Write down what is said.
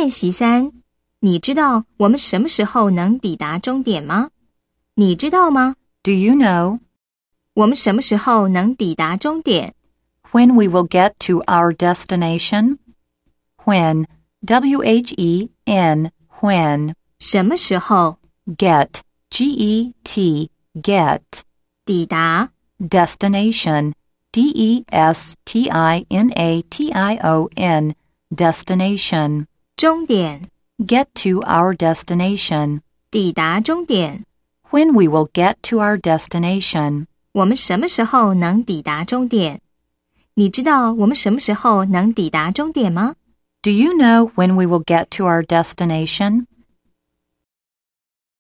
练习3，你知道我们什么时候能抵达终点吗？你知道吗？ Do you know? 我们什么时候能抵达终点？ When we will get to our destination? When, W-H-E-N, when. 什么时候？ Get, G-E-T, get. 抵达。 Destination, D-E-S-T-I-N-A-T-I-O-N, destination. 终点。 Get to our destination. 抵达终点。 When we will get to our destination. 我们什么时候能抵达终点？你知道我们什么时候能抵达终点吗？ Do you know when we will get to our destination?